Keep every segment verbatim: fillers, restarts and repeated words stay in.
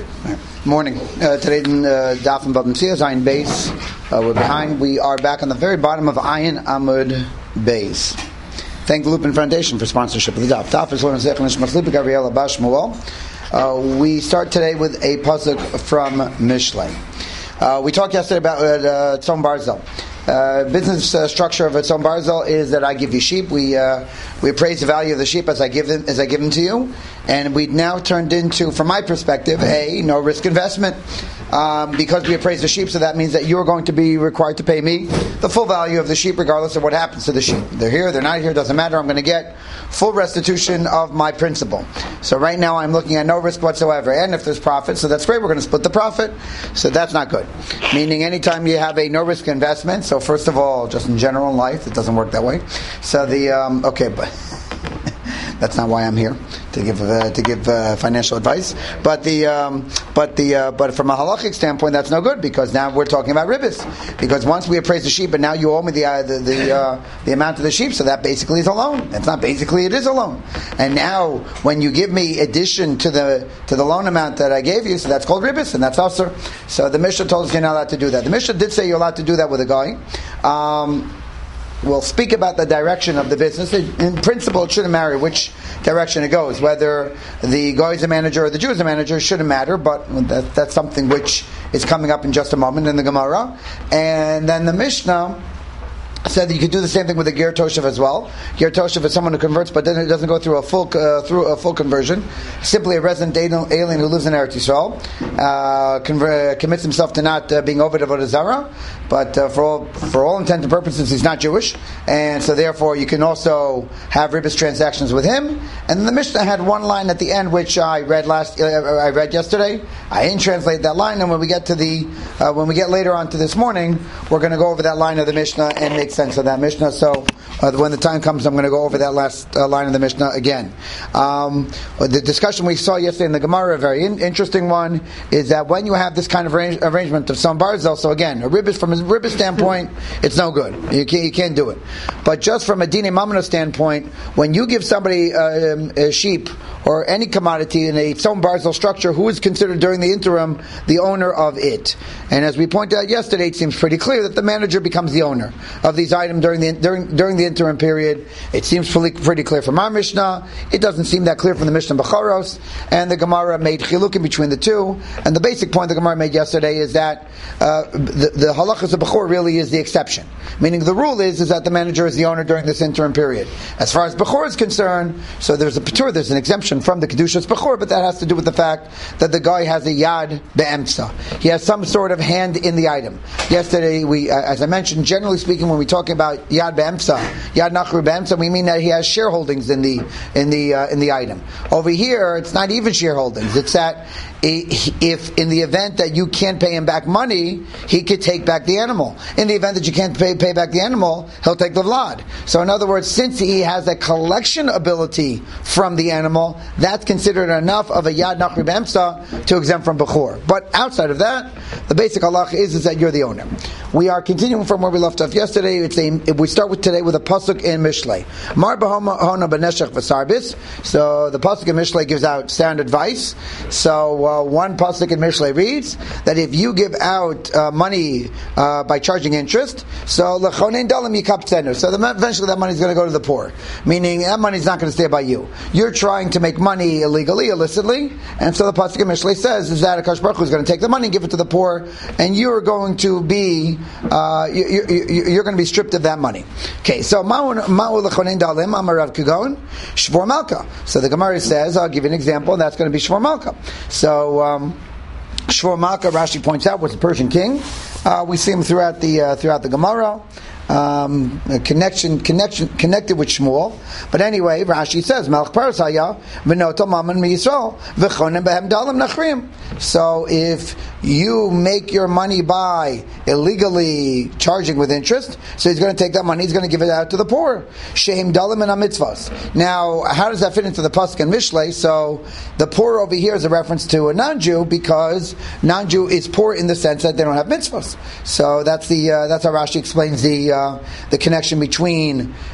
Right. Morning. Uh, today in uh, Daf and Bab Metzia, Ayin Beis. Uh, we're behind. We are back on the very bottom of Ayin Amud Beis. Thank the Lupin Foundation for sponsorship of the Daf. Daf is learning Zech and Nishmas Lipik Ariel Abash Shmuel. Uh We start today with a pasuk from Mishlei. Uh, we talked yesterday about uh, Tzom Barzel. Uh, business uh, structure of Tzom Barzel is that I give you sheep. We uh, we appraise the value of the sheep as I give them as I give them to you, and we now turned into, from my perspective, a no risk investment um, because we appraise the sheep. So that means that you are going to be required to pay me the full value of the sheep, regardless of what happens to the sheep. They're here, they're not here, doesn't matter. I'm going to get full restitution of my principal. So right now I'm looking at no risk whatsoever, and if there's profit, so that's great. We're going to split the profit. So that's not good. Meaning, anytime you have a no risk investment. So first of all, just in general in life, it doesn't work that way. So the um, okay, but that's not why I'm here to give uh, to give uh, financial advice. But the um, but the uh, but from a halachic standpoint, that's no good, because now we're talking about ribbis. Because once we appraise the sheep, and now you owe me the uh, the the, uh, the amount of the sheep, so that basically is a loan. It's not basically; it is a loan. And now, when you give me addition to the to the loan amount that I gave you, so that's called ribbis, and that's usher. So the Mishnah told us you're not allowed to do that. The Mishnah did say you're allowed to do that with a guy. Um, We'll speak about the direction of the business. In principle, it shouldn't matter which direction it goes. Whether the guy is a manager or the Jew is a manager, it shouldn't matter, but that, that's something which is coming up in just a moment in the Gemara. And then the Mishnah said that you could do the same thing with a ger toshav as well. Ger toshav is someone who converts, but then it doesn't go through a full uh, through a full conversion. Simply a resident alien who lives in Eretz Yisrael uh, conver- commits himself to not uh, being over to Avodah Zarah, but uh, for all for all intents and purposes, he's not Jewish, and so therefore you can also have ribbis transactions with him. And the Mishnah had one line at the end which I read last uh, I read yesterday. I didn't translate that line, and when we get to the uh, when we get later on to this morning, we're going to go over that line of the Mishnah and make sense of that Mishnah. So uh, when the time comes, I'm going to go over that last uh, line of the Mishnah again. Um, the discussion we saw yesterday in the Gemara, a very in- interesting one, is that when you have this kind of arrange- arrangement of some barzel, so again, a ribbis, from a ribbis standpoint, it's no good. You can't, you can't do it. But just from a dine mamona standpoint, when you give somebody uh, a sheep or any commodity in a some barzel structure, who is considered during the interim the owner of it? And as we pointed out yesterday, it seems pretty clear that the manager becomes the owner of these items during the during during the interim period. It seems pretty, pretty clear from our Mishnah. It doesn't seem that clear from the Mishnah Bechoros, and the Gemara made chilukim between the two. And the basic point the Gemara made yesterday is that uh, the, the halachas of Bechor really is the exception. Meaning the rule is is that the manager is the owner during this interim period. As far as Bechor is concerned, so there's a patur, there's an exemption from the kedushas Bechor, but that has to do with the fact that the guy has a yad be'emtza. He has some sort of hand in the item. Yesterday, we, uh, as I mentioned, generally speaking, when we talking about yad be'emtza, yad nachru be'emtza, we mean that he has shareholdings in the in the uh, in the item. Over here, it's not even shareholdings. It's that if in the event that you can't pay him back money, he could take back the animal. In the event that you can't pay, pay back the animal, he'll take the vlad. So in other words, since he has a collection ability from the animal, that's considered enough of a yad nachri be'emtza to exempt from bechor. But outside of that, the basic halach is, is that you're the owner. We are continuing from where we left off yesterday. It's a, we start with today with a pasuk in Mishlei. Mar b'hona b'neshech v'sarbis. So the pasuk in Mishlei gives out sound advice. So uh, one pasuk in Mishlei reads that if you give out uh, money uh, by charging interest, so lechonein dalim yikaptzenu. So the, eventually that money is going to go to the poor. Meaning that money is not going to stay by you. You're trying to make money illegally, illicitly, and so the pasuk in Mishlei says is that Akash Baruch Hu is going to take the money and give it to the poor, and you're going to be uh, you, you, you, you're going to be stripped of that money. Okay, so ma'u lechonein dalim amarav kagon shvor malka. So the Gemara says, I'll give you an example, and that's going to be shvor malka. So um, shvor malka, Rashi points out, was a Persian king. Uh, we see him throughout the uh, throughout the Gemara. Um, connection, connection, connected with Shmuel. But anyway, Rashi says, Melech Paras haya v'noto mammon miYisrael v'chonem behem dalim nachrim. So if you make your money by illegally charging with interest, so he's going to take that money, he's going to give it out to the poor. Shehem dalim and mitzvahs. Now, how does that fit into the pasuk and Mishlei? So the poor over here is a reference to a non-Jew, because non-Jew is poor in the sense that they don't have mitzvahs. So that's the uh, that's how Rashi explains the uh, the connection between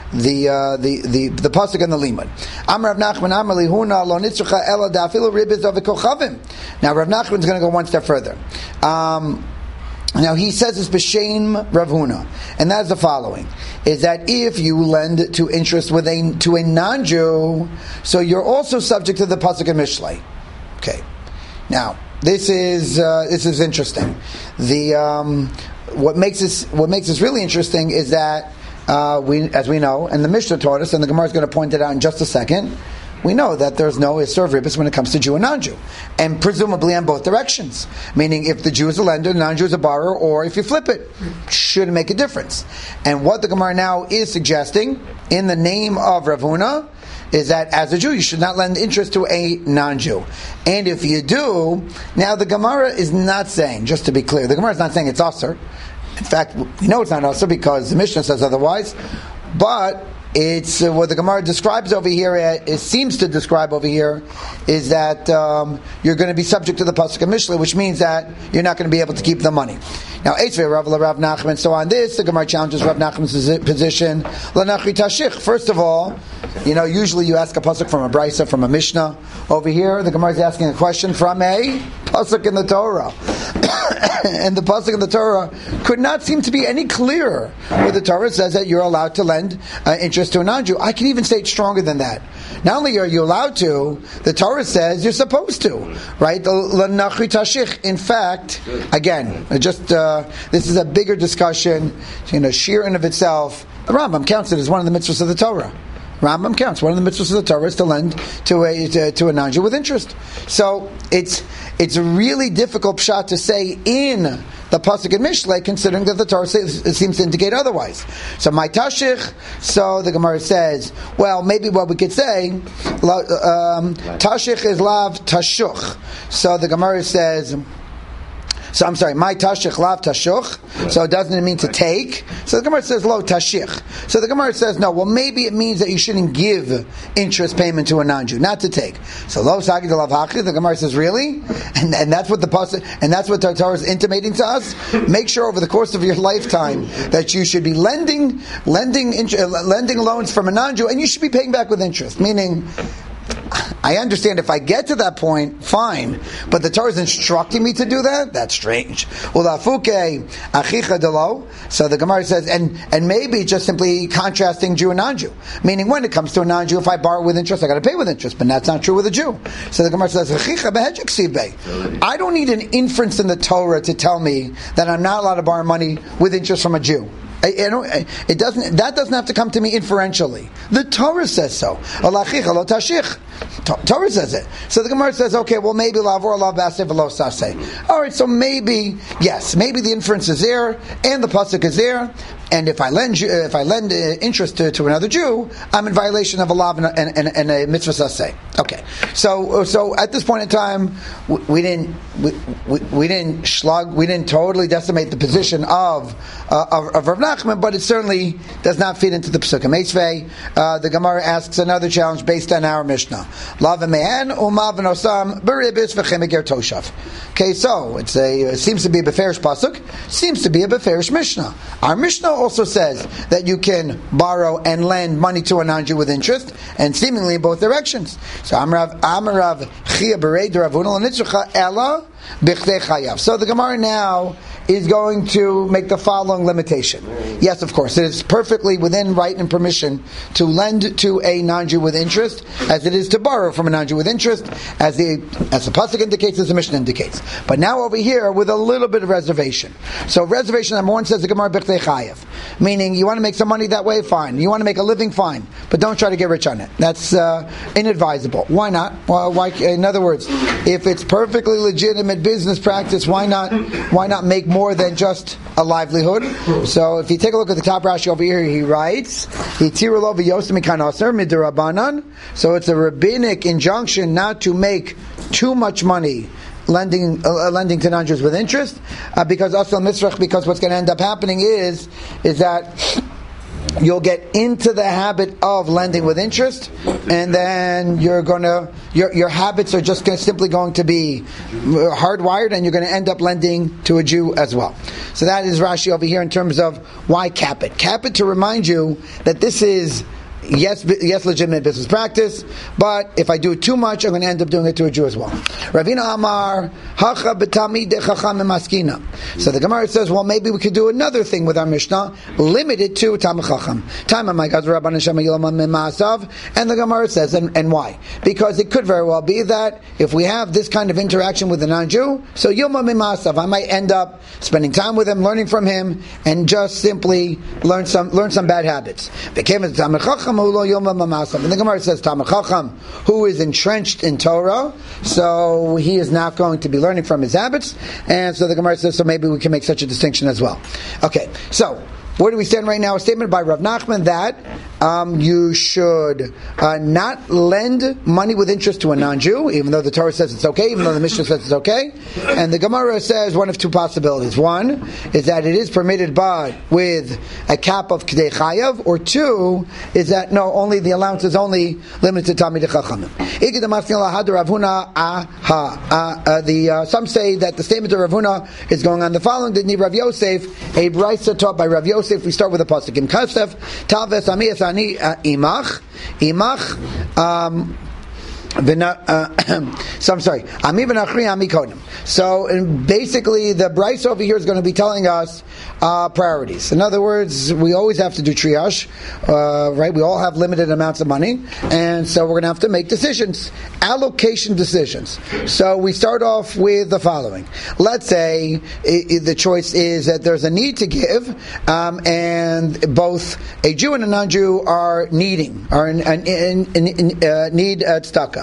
the uh, the the the pasuk and the limud. Amar Rav Nachman Amar li huna lo nitzrucha ela dafilu ribis of kochavim. Now Rav Nachman is going to go one step further. Um, now he says it's b'shem Rav Huna, and that's the following: is that if you lend to interest with a to a non-Jew, so you're also subject to the pasuk and Mishlei. Okay, now this is uh, this is interesting. The um, what makes this what makes this really interesting is that. Uh, we, as we know, and the Mishnah taught us, and the Gemara is going to point it out in just a second, we know that there's no Isser of Ribis when it comes to Jew and non-Jew. And presumably on both directions. Meaning if the Jew is a lender, the non-Jew is a borrower, or if you flip it, shouldn't make a difference. And what the Gemara now is suggesting, in the name of Rav Huna, is that as a Jew, you should not lend interest to a non-Jew. And if you do, now the Gemara is not saying, just to be clear, the Gemara is not saying it's Asr. In fact, we know it's not also because the Mishnah says otherwise, but it's uh, what the Gemara describes over here, uh, it seems to describe over here, is that um, you're going to be subject to the Pasuk of Mishlei, which means that you're not going to be able to keep the money. Now, Eitzvei Rav Rav Nachman, so on this, the Gemara challenges Rav Nachman's position. L'nachri tashich. First of all, you know, usually you ask a Pasuk from a Brisa, from a Mishnah. Over here, the Gemara is asking a question from a Pasuk in the Torah. And the pasuk in the Torah could not seem to be any clearer, where the Torah says that you're allowed to lend uh, interest to a non-Jew. I can even say it stronger than that. Not only are you allowed to, the Torah says you're supposed to, right? In fact, again, just uh, this is a bigger discussion. You know, sheer in of itself, the Rambam counts it as one of the mitzvahs of the Torah. Rambam counts one of the mitzvahs of the Torah is to lend to a to, to a non-Jew with interest. So it's it's a really difficult pshat to say in the pasuk in Mishlei, considering that the Torah says, it seems to indicate otherwise. So my tashich. So the Gemara says, well, maybe what we could say, um, tashich is lav tashuch. So the Gemara says. So I'm sorry, my tashich lav tashuch. So it doesn't mean to take. So the Gemara says lo tashich. So the Gemara says no. Well, maybe it means that you shouldn't give interest payment to a non-Jew, not to take. So lo sagi lav hachi. The Gemara says really, and and that's what the pasuk and that's what the Torah is intimating to us. Make sure over the course of your lifetime that you should be lending lending lending loans from a non-Jew, and you should be paying back with interest. Meaning, I understand if I get to that point, fine. But the Torah is instructing me to do that? That's strange. So the Gemara says, and, and maybe just simply contrasting Jew and non-Jew. Meaning when it comes to a non-Jew, if I borrow with interest, I got to pay with interest. But that's not true with a Jew. So the Gemara says, I don't need an inference in the Torah to tell me that I'm not allowed to borrow money with interest from a Jew. I, I don't, it doesn't. That doesn't have to come to me inferentially. The Torah says so. Torah says it. So the Gemara says, okay, well maybe lavor lav baseh v'lo saseh. All right, so maybe yes, maybe the inference is there and the pasuk is there. And if I lend if I lend interest to, to another Jew, I'm in violation of a law and a, and, and a mitzvah saseh. Okay, so so at this point in time, we, we didn't we, we, we didn't slug we didn't totally decimate the position of uh, of, of Rav Nachman, but it certainly does not fit into the Pesukim. Eitzvei, uh, the Gemara asks another challenge based on our Mishnah. Lav me'en u'mav v'nosam b'ribis v'chemeger toshav. Okay, so it's a it seems to be a beferish pasuk, seems to be a beferish Mishnah. Our Mishnah also says that you can borrow and lend money to a non-Jew with interest, and seemingly in both directions. So Amarav Amarav Chia Berei Rav Huna L'Nitzrucha Ella B'Chdei Chayav. So the Gemara now is going to make the following limitation. Yes, of course, it is perfectly within right and permission to lend to a non-Jew with interest, as it is to borrow from a non-Jew with interest, as the as the pasuk indicates, as the Mishnah indicates. But now over here, with a little bit of reservation. So reservation number one says the Gemara B'Chdei Chayav, meaning you want to make some money that way, fine. You want to make a living, fine, but don't try to get rich on it. That's uh, inadvisable. Why not? Well, why, in other words, if it's perfectly legitimate business practice, why not? Why not make more than just a livelihood? So if you take a look at the top Rashi over here, he writes, so it's a rabbinic injunction not to make too much money lending uh, lending to non-Jews with interest, uh, because also misrach, because what's going to end up happening is is that you'll get into the habit of lending with interest, and then you're gonna your your habits are just gonna, simply going to be hardwired, and you're going to end up lending to a Jew as well. So that is Rashi over here in terms of why cap it. Cap it to remind you that this is Yes, yes, legitimate business practice, but if I do it too much, I'm going to end up doing it to a Jew as well. Ravina Amar, Hacha b'tamid chacham maskina. So the Gemara says, well, maybe we could do another thing with our Mishnah, limited to Tam Chacham. Time my God, Rabban Hashem Maasav, and the Gemara says, and, and why? Because it could very well be that if we have this kind of interaction with a non-Jew, so Yilma Maasav, I might end up spending time with him, learning from him, and just simply learn some learn some bad habits. Became a Tam Chacham. And the Gemara says Talmid Chacham, who is entrenched in Torah, so he is not going to be learning from his habits, and so the Gemara says, so maybe we can make such a distinction as well. Okay, so where do we stand right now? A statement by Rav Nachman that um, you should uh, not lend money with interest to a non-Jew, even though the Torah says it's okay, even though the Mishnah says it's okay. And the Gemara says one of two possibilities. One is that it is permitted, but with a cap of K'dei Chayav, or two is that no, only the allowance is only limited to Talmidei Chachamim. The uh, some say that the statement of Rav Huna is going on the following: Didn't Rav Yosef, a brisa taught by Rav Yosef. If we start with the pasuk in Kasef, Talves Amiyas Ani Imach Imach. Um, Uh, so I'm sorry. So basically, the Bryce over here is going to be telling us uh, priorities. In other words, we always have to do triage, uh, right? We all have limited amounts of money, and so we're going to have to make decisions, allocation decisions. So we start off with the following. Let's say it, it, the choice is that there's a need to give, um, and both a Jew and a non-Jew are needing, are in, in, in, in uh, need at tzedakah.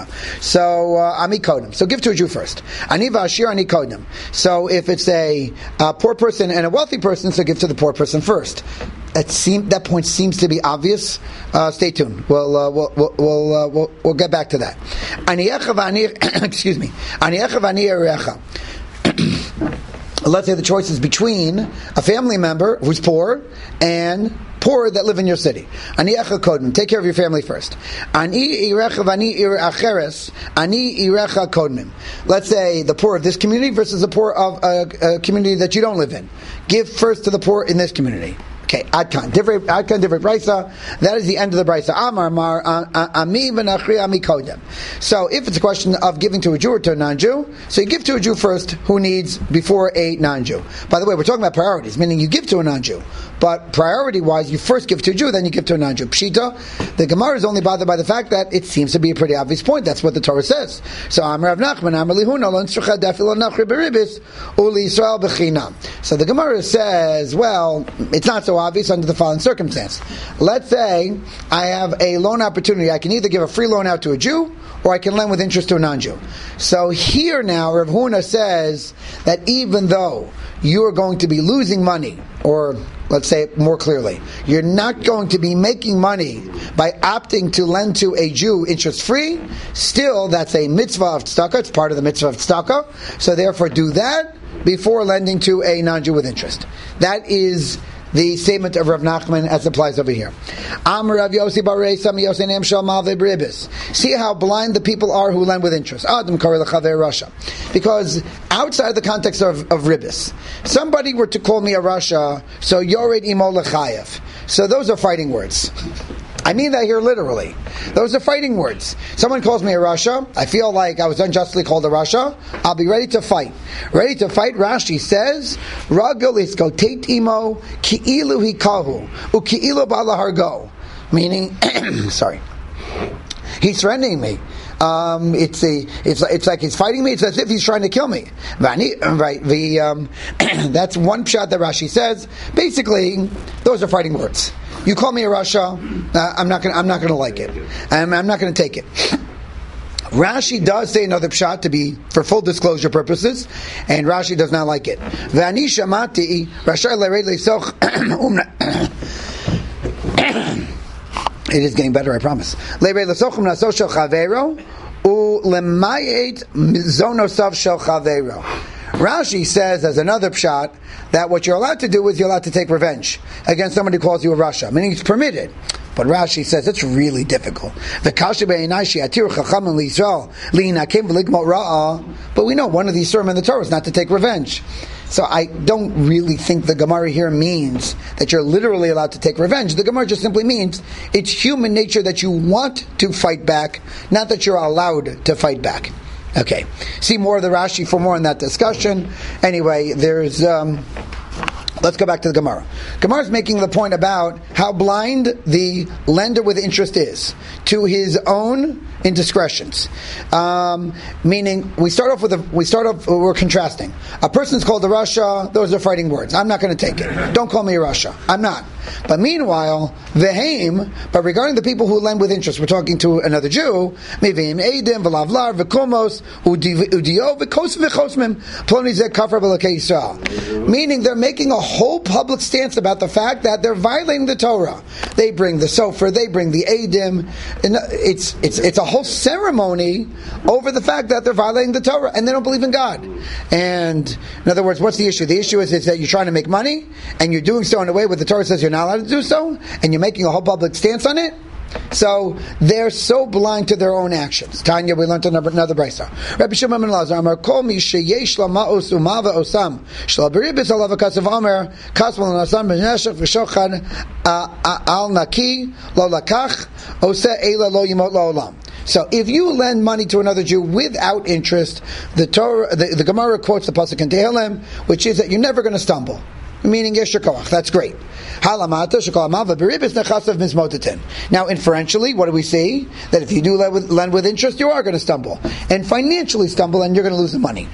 So uh, ami kodim. So give to a Jew first. Ani v'ashir ani kodim. So if it's a, a poor person and a wealthy person, so give to the poor person first. That seem that point seems to be obvious. Uh, stay tuned. We'll uh, we'll we'll we'll, uh, we'll we'll get back to that. Aniyecha v'ani excuse me. Aniyecha v'ani erecha. Let's say the choice is between a family member who's poor and poor that live in your city. Ani echa kodem. Take care of your family first. Ani irecha v'ani ir acheres. Ani irecha kodem. Let's say the poor of this community versus the poor of a, a community that you don't live in. Give first to the poor in this community. Okay, adkan, different, adkan, different brisa. That is the end of the brisa. Amar mar ami v'nachri ami kodem. So, if it's a question of giving to a Jew or to a non-Jew, so you give to a Jew first who needs before a non-Jew. By the way, we're talking about priorities, meaning you give to a non-Jew, but priority-wise, you first give to a Jew, then you give to a non-Jew. Pshita, the Gemara is only bothered by the fact that it seems to be a pretty obvious point. That's what the Torah says. So, Amar Rav Nachman, Amar Lihuna, lo ntzrucha dafilo nachri beribis uli Yisrael b'chinam. So the Gemara says, well, it's not so obvious under the following circumstance. Let's say I have a loan opportunity. I can either give a free loan out to a Jew, or I can lend with interest to a non-Jew. So here now, Rav Huna says that even though you are going to be losing money, or let's say it more clearly, you're not going to be making money by opting to lend to a Jew interest-free, still that's a mitzvah of tzedakah, it's part of the mitzvah of tzedakah, so therefore do that before lending to a non-Jew with interest. That is the statement of Rav Nachman as applies over here. Amar Rav Yossi bar Reisa mi Yosei nem shel malvei bribis. See how blind the people are who lend with interest. Adam kari lechaver rasha. Because outside the context of, of ribis, somebody were to call me a rasha, so yored imo lechayev. So those are fighting words. I mean that here literally. Those are fighting words. Someone calls me a rasha. I feel like I was unjustly called a rasha. I'll be ready to fight. Ready to fight, Rashi says, Ragel isko tate imo ki'ilu hikahu uki'ilu bala hargo. Meaning, sorry, he's threatening me. Um, it's a, it's it's like he's fighting me. It's as if he's trying to kill me. Right? The um, that's one pshat that Rashi says. Basically, those are fighting words. You call me a rasha, uh, I'm not going. I'm not going to like it. I'm, I'm not going to take it. Rashi does say another pshat to be for full disclosure purposes, and Rashi does not like it. V'ani shamati rasha lered leisoch. It is getting better, I promise. Lered leisochum naso shel chavero u lemayet zonosav shel chavero. Rashi says, as another pshat, that what you're allowed to do is you're allowed to take revenge against somebody who calls you a Rasha, meaning it's permitted. But Rashi says it's really difficult. But we know one of these surah in the Torah is not to take revenge. So I don't really think the Gemara here means that you're literally allowed to take revenge. The Gemara just simply means it's human nature that you want to fight back, not that you're allowed to fight back. Okay. See more of the Rashi for more on that discussion. Anyway, there's... Um, Let's go back to the Gemara. Gemara is making the point about how blind the lender with interest is to his own indiscretions. Um, meaning, we start off with a, we start off. We're contrasting. A person's called a Rasha. Those are fighting words. I'm not going to take it. Don't call me a Rasha. I'm not. But meanwhile, veheim. But regarding the people who lend with interest, we're talking to another Jew. Meveim edim v'lavlar v'komos udio v'kos v'chosmim ploni zeh kafar b'lakei Yisrael. Meaning, they're making a whole public stance about the fact that they're violating the Torah. They bring the sofer, they bring the edim, and it's it's it's a whole ceremony over the fact that they're violating the Torah and they don't believe in God. And in other words, what's the issue? The issue is, is that you're trying to make money and you're doing so in a way where the Torah says you're not allowed to do so, and you're making a whole public stance on it. So they're so blind to their own actions. Tanya, we learned another, another brisa. Rabbi Shimon ben Lazar, Amar Kol mi sheyesh la ma'os umava osam shla beribis alav kasav Amar kasmal nasam beneshach v'shochad al naki lo lakach ose eila lo yimot la'olam. So if you lend money to another Jew without interest, the Torah, the, the Gemara quotes the pasuk in Tehillim, which is that you're never going to stumble. Meaning yesh koach. That's great. Now, inferentially, what do we see? That if you do lend with, lend with interest, you are going to stumble. And financially stumble, and you're going to lose the money.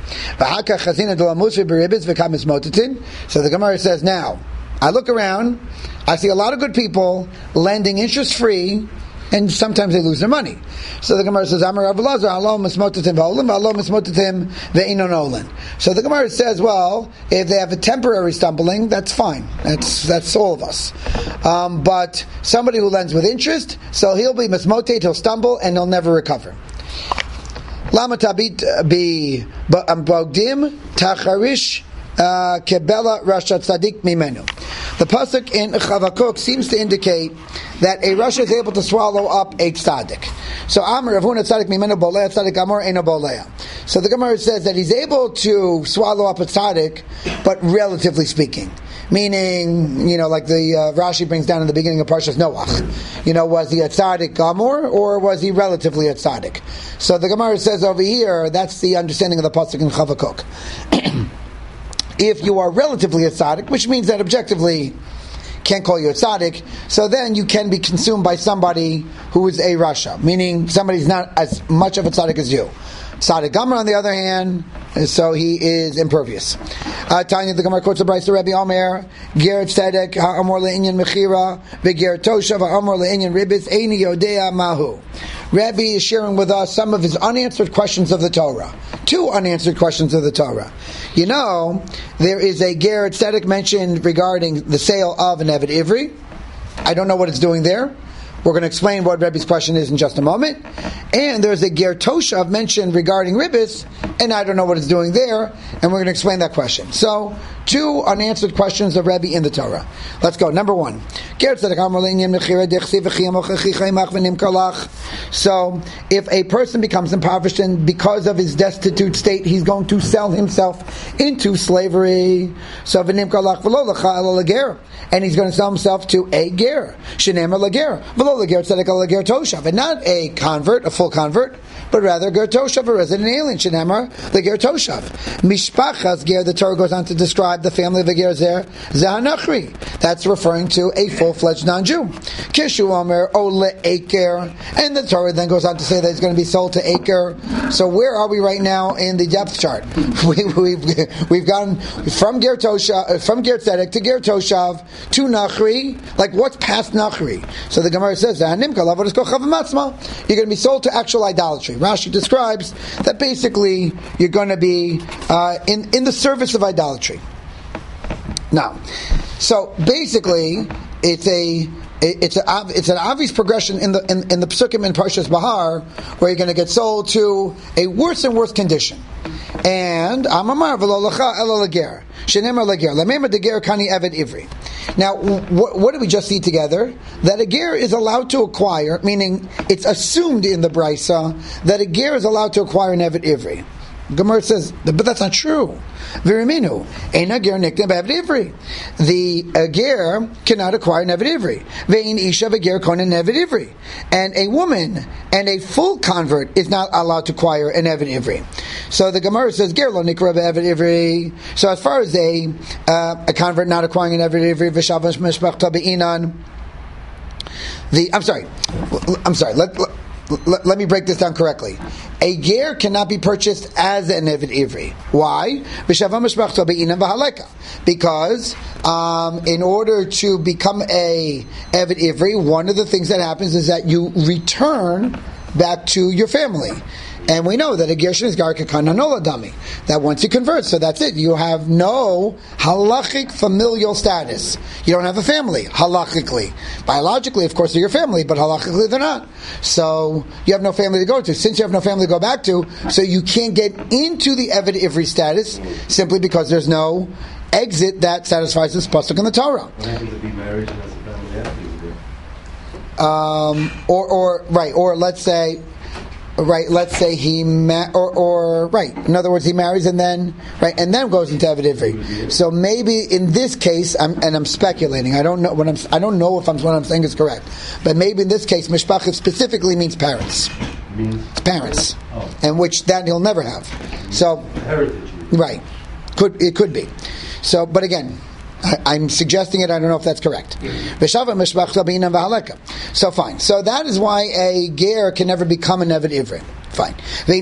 So the Gemara says, now, I look around, I see a lot of good people lending interest-free, and sometimes they lose their money. So the Gemara says, Amar Rav Elazar, Allah mismotetim v'olim, Allah mismotetim ve'inon olin. So the Gemara says, well, if they have a temporary stumbling, that's fine. That's that's all of us. Um, but somebody who lends with interest, so he'll be mismotet, he'll stumble, and he'll never recover. Lama tabit bi bogdim tacharish kebela rashat tzadik mimenu. The pasuk in Chavakuk seems to indicate that a Rasha is able to swallow up a tzaddik. So Amar Rav Huna tzaddik mimenu bolea tzaddik amor eno bolea. So the Gemara says that he's able to swallow up a tzaddik, but relatively speaking. Meaning, you know, like the uh, Rashi brings down in the beginning of Parshas Noach. You know, was he a tzaddik gamor, or was he relatively a tzaddik? So the Gemara says over here, that's the understanding of the pasuk in Chavakuk. If you are relatively a tzaddik, which means that objectively can't call you a tzaddik, so then you can be consumed by somebody who is a Rasha, meaning somebody's not as much of a tzaddik as you. Tzaddik Gamar, on the other hand, so he is impervious. Uh, Tanya, the Gemara quotes the Brisa Rabbi Omer, Ger Tzedek ha'amor le'inyan mechira, v'ger toshav ha'amor le'inyan ribis, eini yodea mahu. Rabbi is sharing with us some of his unanswered questions of the Torah. Two unanswered questions of the Torah. You know, there is a Ger Tzedek mentioned regarding the sale of an Eved Ivri. I don't know what it's doing there. We're going to explain what Rebbe's question is in just a moment. And there's a Ger Toshav mentioned regarding Ribbis, and I don't know what it's doing there, and we're going to explain that question. So, two unanswered questions of Rebbe in the Torah. Let's go. Number one. So, if a person becomes impoverished and because of his destitute state, he's going to sell himself into slavery. So, and he's going to sell himself to a ger, shenemer lager, v'lo lager tzedek lager toshav, and not a convert, a full convert, but rather ger toshav, a resident alien, shenemer lager toshav. Mishpachas ger, the Torah goes on to describe the family of a ger zer, zehanachri. That's referring to a full-fledged non-Jew. Kishu omer ole aker, and the Torah then goes on to say that it's going to be sold to aker. So where are we right now in the depth chart? We, we've we've gone from ger toshav, from ger tzedek to ger toshav to Nachri, like what's past Nachri? So the Gemara says, you're going to be sold to actual idolatry. Rashi describes that basically you're going to be uh, in, in the service of idolatry. Now, so basically, it's a it, it's a it's an obvious progression in the in, in the Psukim in Parshas Bahar, where you're going to get sold to a worse and worse condition. And Amamar v'lo lecha ela leger shenemar leger lamema deger kani eved ivri. Now, wh- what did we just see together? That a ger is allowed to acquire, meaning it's assumed in the Brisa that a ger is allowed to acquire an eved ivri. Gemara says, but that's not true. Viriminu, ein ger nikne be'eved ivri. The a ger cannot acquire an eved ivri. Ve'in isha v'ger konen eved ivri. And a woman and a full convert is not allowed to acquire an eved ivri. So the Gemara says, ger lo nikra be'eved ivri. So as far as a uh, a convert not acquiring an eved ivri, v'shavas mishpachta be'inan. The I'm sorry, I'm sorry. Let, let Let, let me break this down correctly. A ger cannot be purchased as an eved ivri. Why? Because um, in order to become a eved ivri, one of the things that happens is that you return back to your family. And we know that a gershon is gar kekana dami. That once you convert, so that's it. You have no halachic familial status. You don't have a family, halachically. Biologically, of course, they're your family, but halachically they're not. So you have no family to go to. Since you have no family to go back to, so you can't get into the eved ivri status simply because there's no exit that satisfies this pasuk in the Torah. What happens if he marries and has a family after he's there? Um, or, or right, or let's say. Right, let's say he ma- or, or right. In other words, he marries and then right and then goes into eved ivri. So maybe in this case, I'm, and I'm speculating. I don't know what I'm. I don't know if I'm what I'm saying is correct. But maybe in this case, mishpachah specifically means parents. Means it's parents, oh. and which that he'll never have. So heritage. Right, could it could be. So, but again. I, I'm suggesting it. I don't know if that's correct. So fine. So that is why a ger can never become an eved ivri. Fine.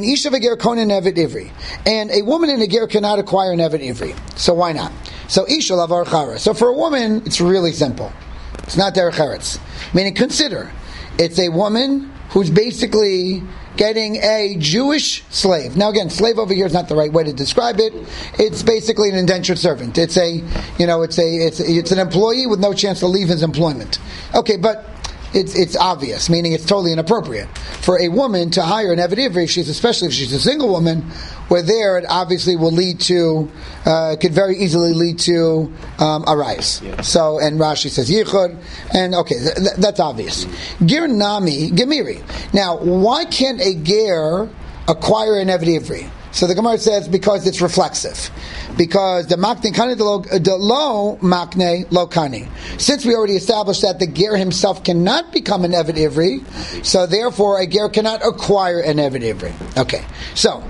And a woman and a ger cannot acquire an eved ivri. So why not? So isha lavar chara. So for a woman, it's really simple. It's not derech eretz. Meaning, consider it's a woman who's basically getting a Jewish slave. Now again, slave over here is not the right way to describe it. It's basically an indentured servant. It's a, you know, it's a, it's it's an employee with no chance to leave his employment. Okay, but it's it's obvious, meaning it's totally inappropriate for a woman to hire an eved ivri. She's especially if she's a single woman, where there it obviously will lead to, uh, could very easily lead to um, a rise. Yeah. So, and Rashi says yichud, and okay, th- th- that's obvious. Ger nami gemiri. Now, why can't a ger acquire an eved ivri? So the Gemara says because it's reflexive. Because the makne kani de lo makne lo kani. Since we already established that the ger himself cannot become an eved ivri, so therefore a ger cannot acquire an eved ivri. Okay, so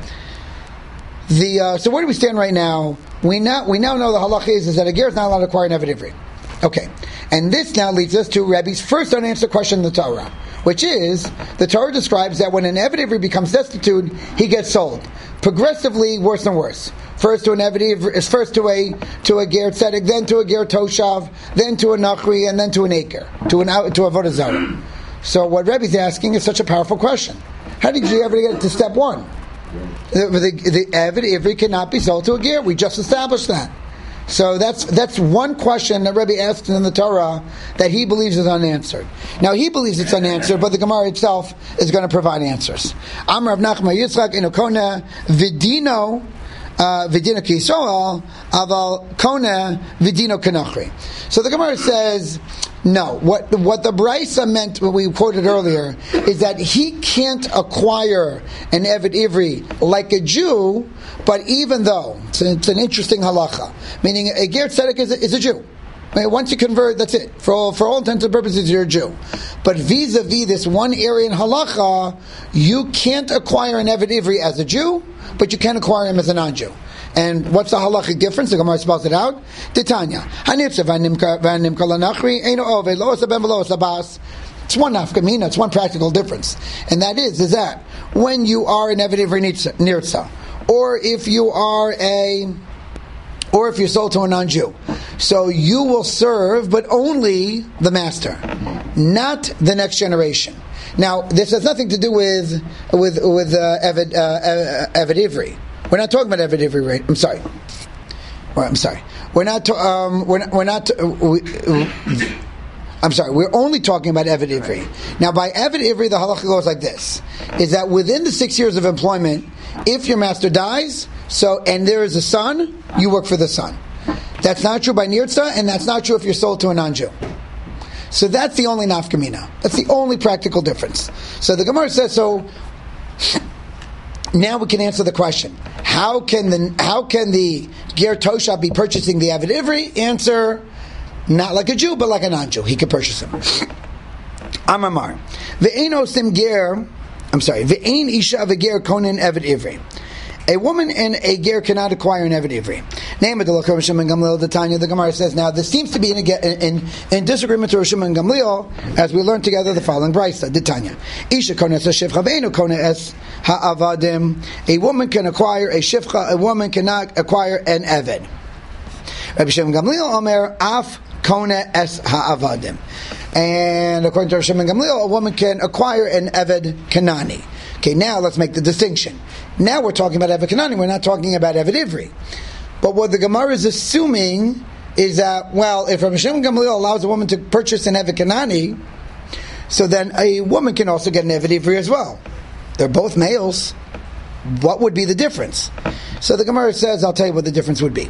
the uh, so where do we stand right now? We now we now know the halacha is, is that a ger is not allowed to acquire an eved ivri. Okay, and this now leads us to Rebbe's first unanswered question in the Torah, which is the Torah describes that when an eved ivri becomes destitute, he gets sold progressively worse and worse. First to an eved ivri, first to a to a ger tzedek, then to a ger toshav, then to a nachri, and then to an aker, to an to a avodah zarah. So what Rebbe's asking is such a powerful question. How did you ever get to step one? The, the, the eved ivri cannot be sold to a ger. We just established that. So that's that's one question that Rebbe asked in the Torah that he believes is unanswered. Now he believes it's unanswered, but the Gemara itself is going to provide answers. Amar Rav Nachman Yitzchak inokona vidino vidino kisoal aval kona vidino kanachri. So the Gemara says, no. What what the Brisa meant, what we quoted earlier, is that he can't acquire an eved ivri like a Jew. But even though it's, a, it's an interesting halacha, meaning a ger tzedek is a, is a Jew. I mean, once you convert, that's it. For all for all intents and purposes, you're a Jew. But vis-a-vis this one area in halacha, you can't acquire an eved ivri as a Jew, but you can acquire him as a non-Jew. And what's the halachic difference? The Gemara spells it out. Titania. It's one nafkamina, it's one practical difference. And that is, is that when you are an eved ivri nirtza, or if you are a, or if you're sold to a non-Jew, so you will serve, but only the master, not the next generation. Now, this has nothing to do with with with uh, Eved uh, Eved Ivri. We're not talking about Eved Ivri. Right? I'm sorry. Well, I'm sorry. We're not. Um, we're not. We're not uh, we, uh, I'm sorry, we're only talking about Eved Ivri. Now, by Eved Ivri, the halacha goes like this, is that within the six years of employment, if your master dies, so and there is a son, you work for the son. That's not true by Nirtza, and that's not true if you're sold to a non-Jew. So that's the only nafkamina. That's the only practical difference. So the Gemara says, so now we can answer the question. How can the how can the Ger Tosha be purchasing the Eved Ivri? Answer, not like a Jew, but like a non-Jew. He could purchase him. Amar. Ve'ein osim ger, I'm sorry, ve'ein isha v'ger konin Eved Ivri. A woman and a ger cannot acquire an Eved Ivri. Name of the Rosh Hashanah and Gamliel, the Tanya, the Gemara says, now this seems to be in, in, in disagreement to Rosh Hashanah and Gamliel, as we learned together the following brayso, the Tanya. Isha kones a shivcha ve'enu kones ha'avadim. A woman can acquire a shivcha, a woman cannot acquire an Eved. Rabbi Shimon Gamliel Omer, af kone es ha'avadim. And according to Rosh Hashanah and Gamliel, a woman can acquire an Eved Kanani. Okay, now let's make the distinction. Now we're talking about Eved Kanani, we're not talking about Eved Ivri. But what the Gemara is assuming is that, well, if Rabbi Shimon Gamliel allows a woman to purchase an Eved Kanani, so then a woman can also get an Eved Ivri as well. They're both males. What would be the difference? So the Gemara says, I'll tell you what the difference would be.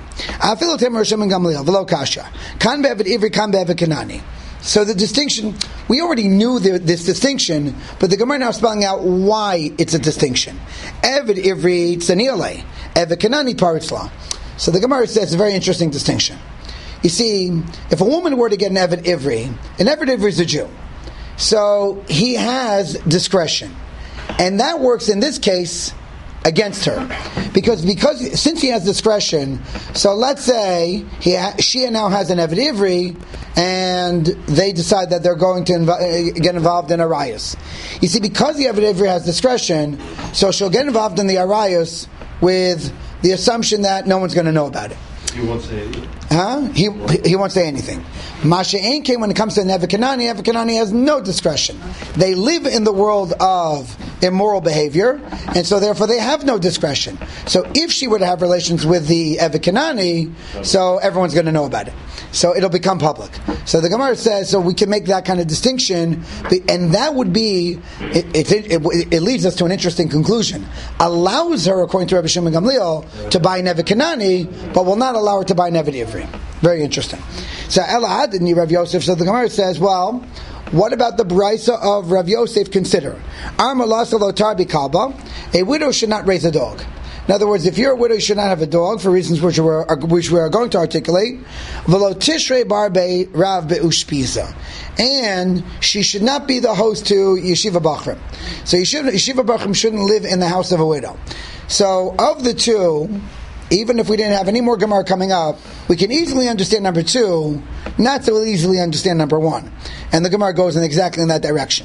So the distinction, we already knew the, this distinction, but the Gemara now is spelling out why it's a distinction. Eved Ivri tzaniole, Eved Kanani paritzla. So the Gemara says a very interesting distinction. You see, if a woman were to get an Eved Ivri, an Eved Ivri is a Jew, so he has discretion, and that works in this case against her, because because since he has discretion. So let's say he ha, she now has an Eved Ivri, and they decide that they're going to inv- get involved in arayos. You see, because the Eved Ivri has discretion, so she'll get involved in the arayos with the assumption that no one's going to know about it. He won't say anything. Huh? He he won't say anything. Masha Ein came when it comes to Eved Kanani. Eved Kanani has no discretion. They live in the world of immoral behavior, and so therefore they have no discretion. So if she were to have relations with the Eved Kanani, so everyone's going to know about it. So it'll become public. So the Gemara says, so we can make that kind of distinction, and that would be, it, it, it, it leads us to an interesting conclusion. Allows her, according to Rabbi Shimon Gamliel, to buy an Eved Kanani, but will not allow her to buy an Eved Ivri. Very interesting. So Ela Adini Rav Yosef, so the Gemara says, well, what about the brayso of Rav Yosef? Consider a widow should not raise a dog. In other words, if you're a widow, you should not have a dog for reasons which we are, which we are going to articulate. And she should not be the host to Yeshiva Bachrim. So Yeshiva Bachrim shouldn't live in the house of a widow. So of the two, even if we didn't have any more Gemara coming up, we can easily understand number two, not so easily understand number one. And the Gemara goes in exactly in that direction.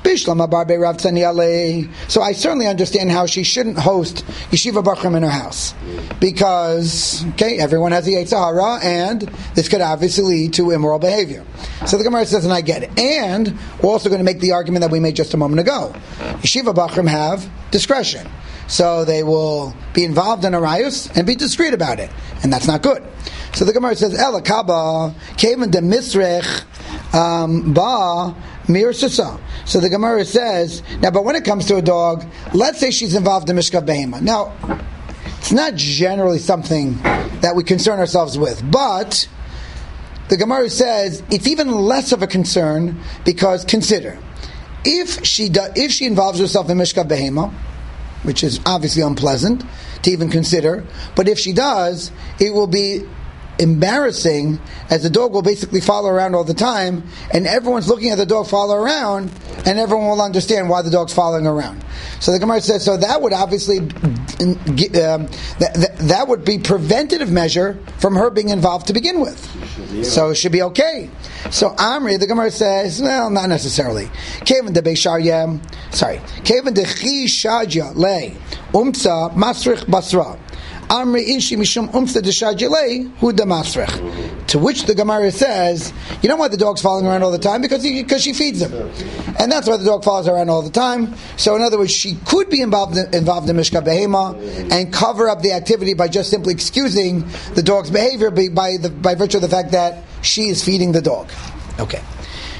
So I certainly understand how she shouldn't host Yeshiva Bachrim in her house. Because, okay, everyone has the Yetzer Hara, and this could obviously lead to immoral behavior. So the Gemara says, and I get it. And we're also going to make the argument that we made just a moment ago. Yeshiva Bachrim have discretion. So they will be involved in arayos and be discreet about it, and that's not good. So the Gemara says, "Ela kaba kaven de misrech ba mir sasa." So the Gemara says, now, but when it comes to a dog, let's say she's involved in mishkav behema. Now, it's not generally something that we concern ourselves with, but the Gemara says it's even less of a concern because consider if she do, if she involves herself in mishkav behema, which is obviously unpleasant to even consider, but if she does, it will be embarrassing, as the dog will basically follow around all the time, and everyone's looking at the dog follow around, and everyone will understand why the dog's following around. So the Gemara says, so that would obviously um, that, that, that would be preventative measure from her being involved to begin with. So it should be okay. So Amri, the Gemara says, well, not necessarily. Kevin de Beisharya, sorry, Kevin de Chi Shadja Le Umtsa Masrich Basra. Amri Inshi Mishum Umtsa de Shadja Le Hu de Masrich. To which the Gemara says, you know why the dog's following around all the time? Because he, because she feeds him, and that's why the dog follows around all the time. So in other words, she could be involved in, involved in mishkav behema and cover up the activity by just simply excusing the dog's behavior by by, the, by virtue of the fact that she is feeding the dog. Okay.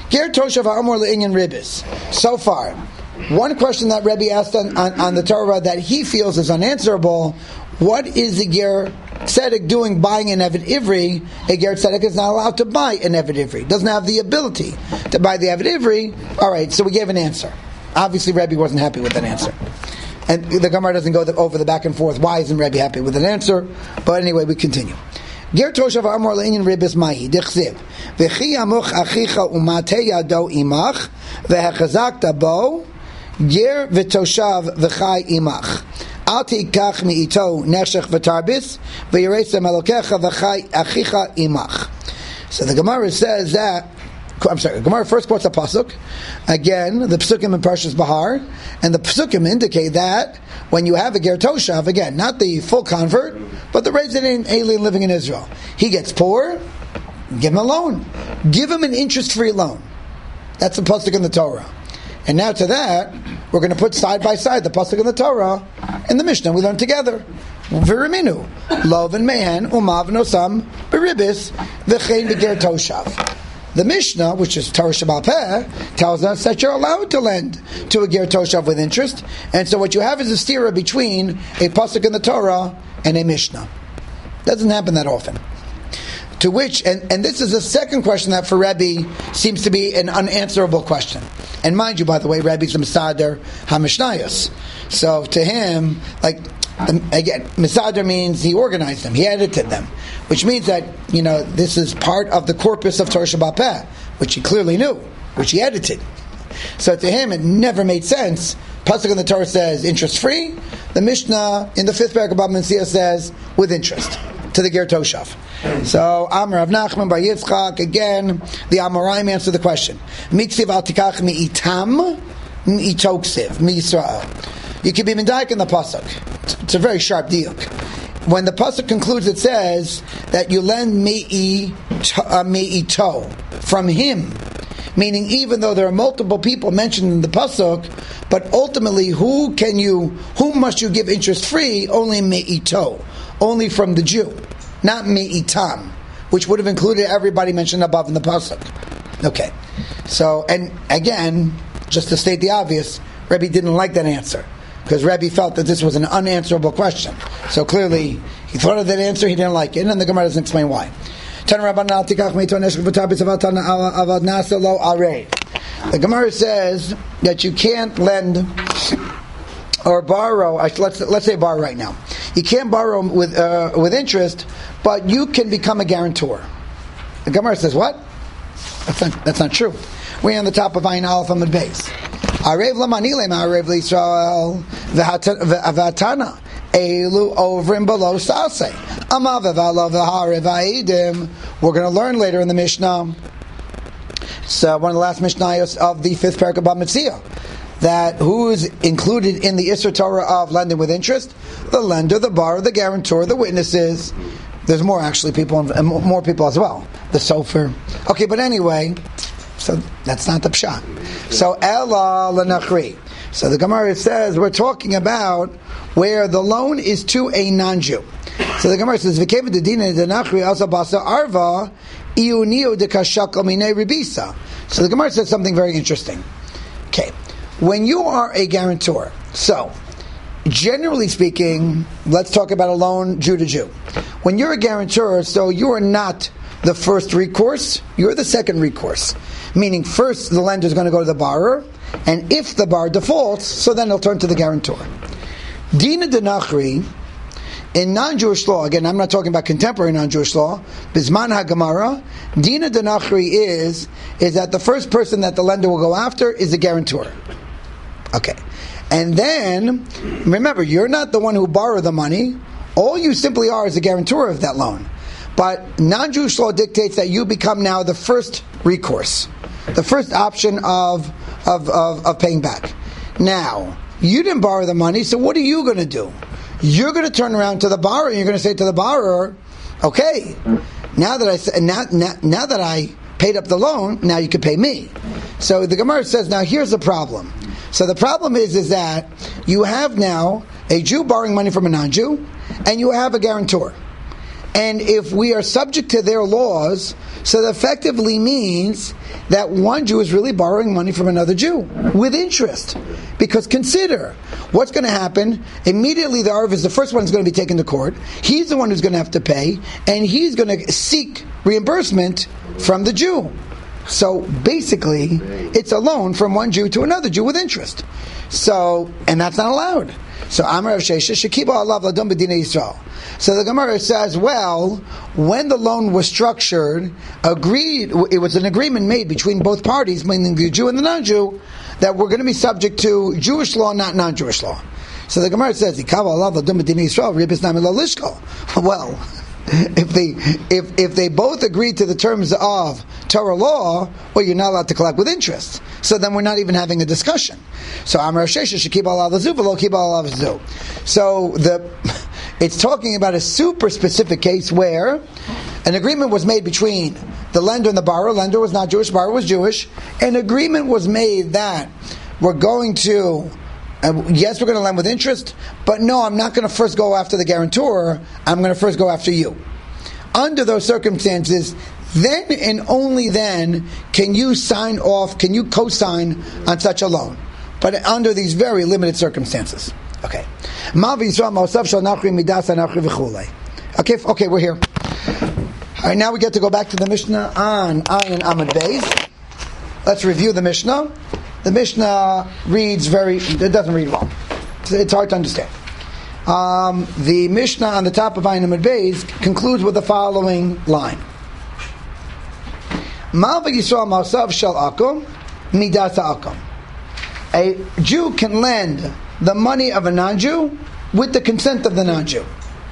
Ger Toshav Ha'amor Le'inyan Ribis. So far, one question that Rebbe asked on, on, on the Torah that he feels is unanswerable: what is the Ger Tzedek doing buying an Eved Ivri? A Ger Tzedek is not allowed to buy an Eved Ivri. Doesn't have the ability to buy the Eved Ivri. All right, so we gave an answer. Obviously, Rebbe wasn't happy with that answer. And the Gemara doesn't go over the back and forth. Why isn't Rebbe happy with an answer? But anyway, we continue. Ger Toshav Amor Le'inyan Ribis Mahi Dichsiv V'chi Yamuch Achicha Umatei Yado Imach V'hechazakta Bo Ger V'Toshav V'chai Imach Al Tikach Mi'ito Neshech V'Tarbis V'Yiresa Melokecha V'chai Achicha Imach. So the Gemara says that, I'm sorry, the Gemara first quotes a pasuk. Again, the psukim in Parshas Bahar, and the psukim indicate that when you have a ger toshav, again, not the full convert, but the resident alien living in Israel, he gets poor, give him a loan, give him an interest-free loan. That's the pasuk in the Torah. And now to that, we're going to put side by side the pasuk in the Torah and the Mishnah we learned together. V'riminu lov and mehen umav nosam beribis v'chein b'ger toshav. The Mishnah, which is Torah Sheba'al Peh, tells us that you're allowed to lend to a ger toshav with interest, and so what you have is a stira between a pasuk in the Torah and a Mishnah. Doesn't happen that often. To which, and, and this is the second question that for Rebbe seems to be an unanswerable question. And mind you, by the way, Rebbe's the Mesader HaMishnayos. So to him, like, again, Mesader means he organized them, he edited them, which means that, you know, this is part of the corpus of Torah Sheba'al Peh, which he clearly knew, which he edited. So to him, it never made sense. Pasuk in the Torah says interest-free. The Mishnah in the fifth parak of Bava Metzia says with interest to the ger toshav. So Amar Rav Nachman Bar Yitzchak, again, the Amoraim answer the question. Mitziv al tikach mi'itam mi'itoksiv mi'Yisrael. You can be mendaik in the pasuk. It's a very sharp diuk. When the pasuk concludes, it says that you lend mi'i uh, mi'ito from him, meaning even though there are multiple people mentioned in the pasuk, but ultimately, who can you, whom must you give interest free? Only mi'ito, only from the Jew, not mi'itam, which would have included everybody mentioned above in the pasuk. Okay, so and again, just to state the obvious, Rebbe didn't like that answer, because Rebbe felt that this was an unanswerable question. So clearly, he thought of that answer, he didn't like it, and the Gemara doesn't explain why. The Gemara says that you can't lend or borrow, let's, let's say borrow right now. You can't borrow with uh, with interest, but you can become a guarantor. The Gemara says, what? That's not, that's not true. We're on the top of Ayin Aleph Amud Beis. Arev lamanile ma'arev l'Yisrael v'hatana elu ovrim below saseh amav v'alav v'harev ha'edim. We're going to learn later in the Mishnah. So one of the last Mishnayos of the fifth parak of Bava Metzia, that who is included in the Isser Torah of lending with interest? The lender, the borrower, the guarantor, the witnesses. There's more actually people, and more people as well. The sofer. Okay, but anyway, so that's not the pshat. So Ella l'nachri. So the Gemara says we're talking about where the loan is to a non-Jew. So the Gemara says v'keved dedina denachri also basa arva iunio dekashakal minei ribisa. So the Gemara says something very interesting. Okay, when you are a guarantor, so generally speaking, let's talk about a loan Jew to Jew. When you're a guarantor, so you are not the first recourse, you're the second recourse. Meaning first the lender is going to go to the borrower, and if the borrower defaults, so then he'll turn to the guarantor. Dina denachri, in non-Jewish law, again I'm not talking about contemporary non-Jewish law, Bisman HaGemara, Dina denachri is, is that the first person that the lender will go after is the guarantor. Okay. And then, remember, you're not the one who borrowed the money, all you simply are is a guarantor of that loan. But non-Jewish law dictates that you become now the first recourse, the first option of of, of, of paying back. Now, you didn't borrow the money, so what are you going to do? You're going to turn around to the borrower and you're going to say to the borrower, okay, now that I now, now, now that I paid up the loan, now you can pay me. So the Gemara says, now here's the problem. So the problem is, is that you have now a Jew borrowing money from a non-Jew, and you have a guarantor. And if we are subject to their laws, so that effectively means that one Jew is really borrowing money from another Jew with interest. Because consider, what's going to happen? Immediately the Arv is the first one who's going to be taken to court. He's the one who's going to have to pay, and he's going to seek reimbursement from the Jew. So basically, it's a loan from one Jew to another Jew with interest. So, and that's not allowed. So Amar Rav Shesha Shekiba Alav Ladon B'Dinei Yisrael. So the Gemara says, well, when the loan was structured, agreed, it was an agreement made between both parties, meaning the Jew and the non-Jew, that we're going to be subject to Jewish law, not non-Jewish law. So the Gemara says, well, if they if if they both agree to the terms of Torah law, well, you're not allowed to collect with interest. So then we're not even having a discussion. So Amar Shesha should keep alav zu v'lo keep alav zu. So the it's talking about a super specific case where an agreement was made between the lender and the borrower. Lender was not Jewish, borrower was Jewish. An agreement was made that we're going to, uh, yes, we're going to lend with interest, but no, I'm not going to first go after the guarantor. I'm going to first go after you. Under those circumstances, then and only then can you sign off, can you co-sign on such a loan. But under these very limited circumstances. Okay. Okay, okay, we're here. All right, now we get to go back to the Mishnah on Ayin Amud Beis. Let's review the Mishnah. The Mishnah reads very, it doesn't read well. It's hard to understand. Um, the Mishnah on the top of Ayin Amud Beis concludes with the following line. Malva Yisrael Mausav Shel Akum Midasa Akum. A Jew can lend the money of a non-Jew with the consent of the non-Jew.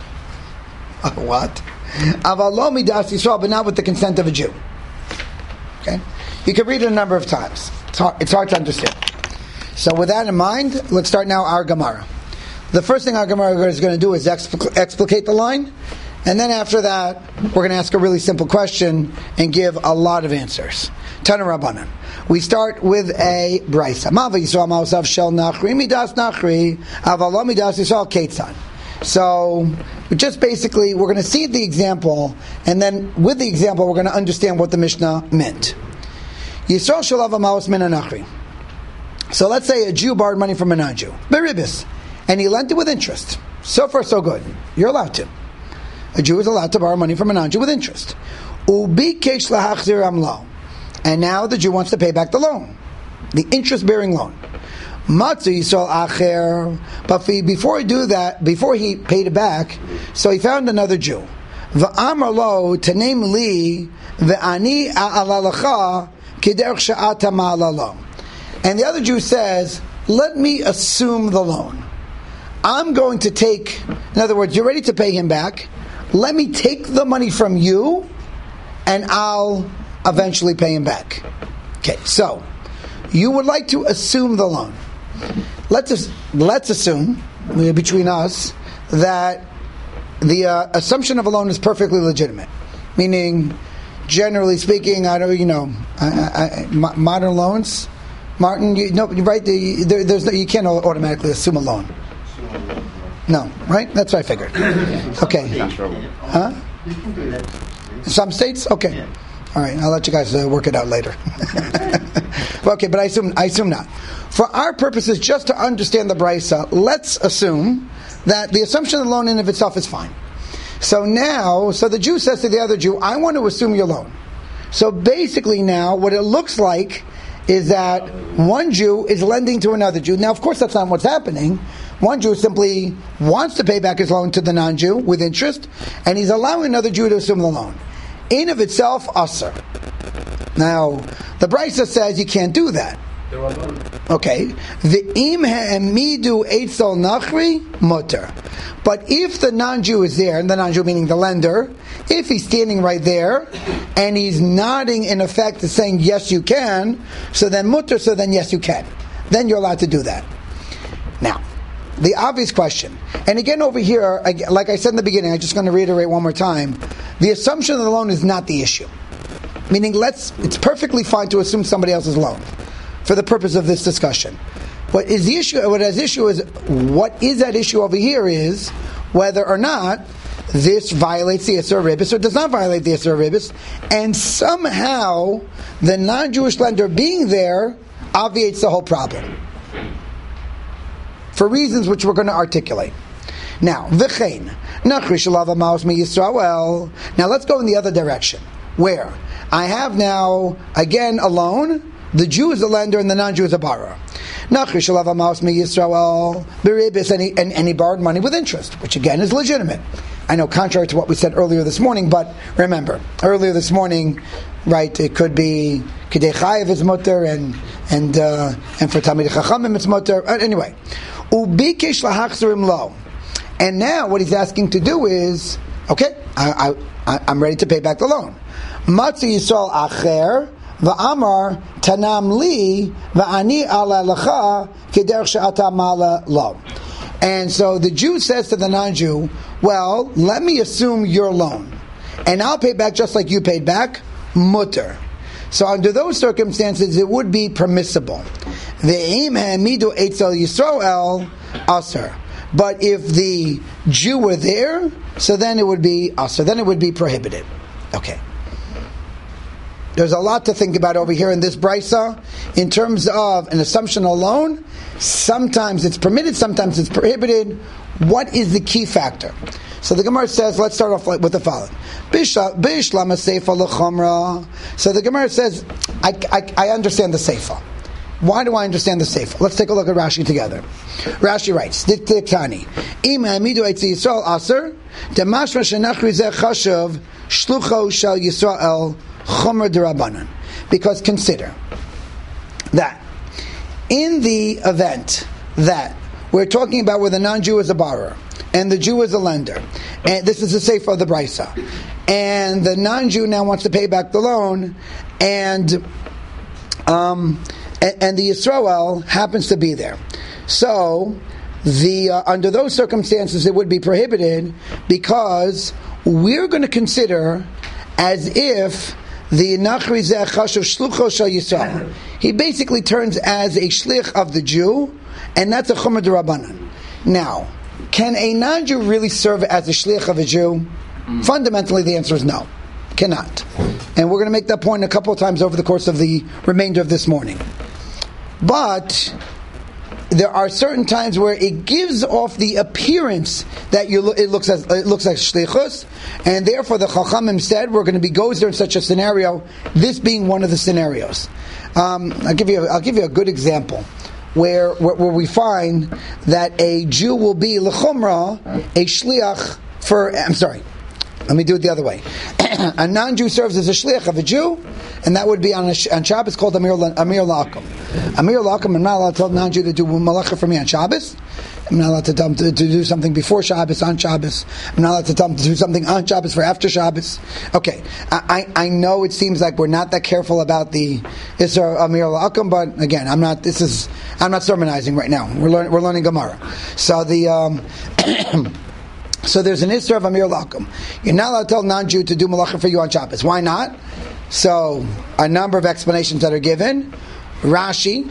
Uh, what? Avalo Midas Yisrael, but not with the consent of a Jew. Okay? You can read it a number of times. It's hard, it's hard to understand. So with that in mind, let's start now our Gemara. The first thing our Gemara is going to do is expl- explicate the line, and then after that, we're going to ask a really simple question and give a lot of answers. Tana Rabbanan. We start with a brisa. Mava Yisrael Mausav Shel Nachri Midas Nachri Avalo Midas Yisrael Ketzan. So, just basically, we're going to see the example, and then with the example, we're going to understand what the Mishnah meant. Yisrael Shalav Amaus Min Nachri. So let's say a Jew borrowed money from a non-Jew, beribis, and he lent it with interest. So far, so good. You're allowed to. A Jew is allowed to borrow money from a non-Jew with interest. Ubi kesh lahachzir amlo. And now the Jew wants to pay back the loan, the interest-bearing loan. Matzu Yisrael acher, but before he do that, before he paid it back, so he found another Jew. V'amar lo taneim li ve'ani a'alalacha kederch she'ata ma'alalo. And the other Jew says, "Let me assume the loan. I'm going to take. In other words, you're ready to pay him back. Let me take the money from you, and I'll eventually pay him back." Okay, so you would like to assume the loan. Let's let's assume between us that the uh, assumption of a loan is perfectly legitimate. Meaning, generally speaking, I don't, you know, I, I, I, modern loans, Martin, you no, you're right. The, there, there's no, you can't automatically assume a loan. No, right? That's what I figured. Okay, huh? Some states, okay. All right, I'll let you guys uh, work it out later. Okay, but I assume I assume not. For our purposes, just to understand the brisa, let's assume that the assumption of the loan in of itself is fine. So now, so the Jew says to the other Jew, "I want to assume your loan." So basically, now what it looks like is that one Jew is lending to another Jew. Now, of course, that's not what's happening. One Jew simply wants to pay back his loan to the non-Jew with interest, and he's allowing another Jew to assume the loan. In of itself, asur. Now, the brisa says you can't do that. Okay. V'im ha'emidu eitzol nachri muter. But if the non-Jew is there, and the non-Jew meaning the lender, if he's standing right there, and he's nodding in effect to saying, yes, you can, so then muter, so then yes, you can. Then you're allowed to do that. Now, the obvious question, and again over here, like I said in the beginning, I'm just going to reiterate one more time, the assumption of the loan is not the issue. Meaning, let's it's perfectly fine to assume somebody else's loan for the purpose of this discussion. What is the issue? What is issue is what is that issue over here is whether or not this violates the Isser Ribis or does not violate the Isser Ribis, and somehow the non-Jewish lender being there obviates the whole problem for reasons which we're going to articulate. Now, v'chein nachri shalav ha'maos mi Yisrael. Now let's go in the other direction, where I have now again a loan. The Jew is the lender and the non-Jew is a borrower. Nachri shalav ha'maos mi Yisrael b'ribis, and he and, and he borrowed money with interest, which again is legitimate. I know, contrary to what we said earlier this morning, but remember, earlier this morning, right? It could be Kidei Chayev is mutter, and and uh, and for Talmidei Chachamim it's mutter. Uh, anyway, ubikesh lahachzerim lo, and now what he's asking to do is, okay, I, I, I'm ready to pay back the loan. Matzi Yisrael acher va'amar tanam li va'ani ala lecha kederech she'ata mala lo. And so the Jew says to the non-Jew, well, let me assume your loan, and I'll pay back just like you paid back, mutter. So under those circumstances, it would be permissible. Ve'im ha'amidu eitzel Yisrael aser. But if the Jew were there, so then it would be aser. Then it would be prohibited. Okay. There's a lot to think about over here in this brisa in terms of an assumption alone. Sometimes it's permitted, sometimes it's prohibited. What is the key factor? So the Gemara says, let's start off with the following. Bishlam seifa l'chomra. So the Gemara says, I, I, I understand the seifa. Why do I understand the seifa? Let's take a look at Rashi together. Rashi writes, Diktani, Im ha'amidu eitzi Yisrael aser, demashma shenachri zeh chashav, shlucho shel Yisrael, chomer d'Rabbanan. Because consider that in the event that we're talking about where the non-Jew is a borrower and the Jew is a lender, and this is the seifa of the brisa, and the non-Jew now wants to pay back the loan, and um, and, and the Yisrael happens to be there, so the uh, under those circumstances it would be prohibited because we're going to consider as if the Nachri Zeh Chashav Shlucho Shel Yisrael, he basically turns as a shlich of the Jew, and that's a Chomer d'Rabbanan. Now, can a non-Jew really serve as a shlich of a Jew? Fundamentally, the answer is no, cannot. And we're going to make that point a couple of times over the course of the remainder of this morning. But there are certain times where it gives off the appearance that you lo- it looks as it looks like shlichus, and therefore the Chachamim said we're going to be gozer in such a scenario. This being one of the scenarios. Um, I'll give you a, I'll give you a good example where, where where we find that a Jew will be lechumra a shliach for. I'm sorry. Let me do it the other way. A non-Jew serves as a shliach of a Jew, and that would be on, a, on Shabbos called Amir Amir Lakum. Amir Lakum, I'm not allowed to tell a non-Jew to do malacha for me on Shabbos. I'm not allowed to tell him to, to do something before Shabbos, on Shabbos. I'm not allowed to tell him to do something on Shabbos for after Shabbos. Okay, I, I, I know it seems like we're not that careful about the Isra Amir Lakum, but again, I'm not. This is I'm not sermonizing right now. We're learning we're learning Gemara. So the. Um, So there's an Isra of Amir Lakum. You're not allowed to tell a non-Jew to do malacha for you on Shabbos. Why not? So a number of explanations that are given. Rashi,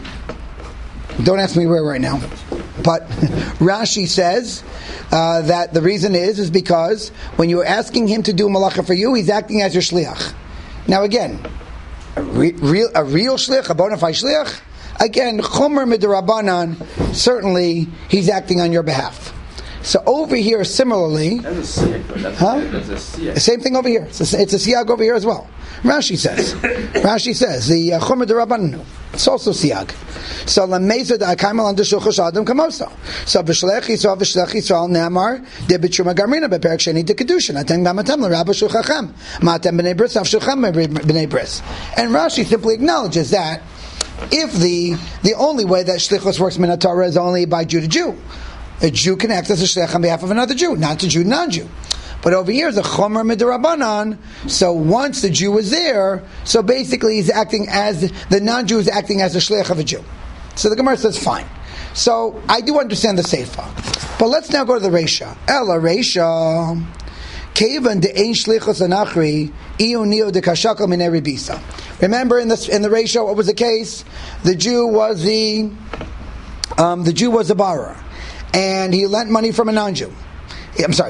don't ask me where right now, but Rashi says uh, that the reason is is because when you're asking him to do malacha for you, he's acting as your shliach. Now again, a, re- real, a real shliach, a bona fide shliach, again, chomer midrabanan, certainly he's acting on your behalf. So over here, similarly, That's a siyag, that's huh? That's a siyag. Same thing over here. It's a, it's a siyag over here as well. Rashi says, Rashi says the chomer d'Rabbanan. It's also siyag. So lameza da'akaimal under shulchosh adam kamoso. So b'shlech Yisrael b'shlech Yisrael ne'amar de b'tshuma garmina beperek sheni de kedushin atem b'amatem l'rabba shulchachem ma'atem b'nei bris av shulchem b'nei bris. And Rashi simply acknowledges that if the the only way that shlichus works min Torah is only by Jew to Jew. A Jew can act as a shliach on behalf of another Jew, not a Jew, non-Jew. But over here is a chomer midrabanan. So once the Jew is there, so basically he's acting as the non-Jew is acting as a shliach of a Jew. So the Gemara says fine. So I do understand the seifa, but let's now go to the reisha. Ela reisha kevan de ein shlichus anachri iunio de kashakal minei ribisa. Remember in the in the reisha what was the case? The Jew was the um, the Jew was the borrower. And he lent money from a non-Jew. I'm sorry.